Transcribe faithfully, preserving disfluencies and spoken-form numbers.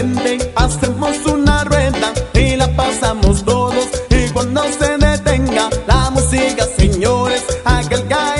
gente, hacemos una rueda y la pasamos todos. Y cuando se detenga la música, señores, haga el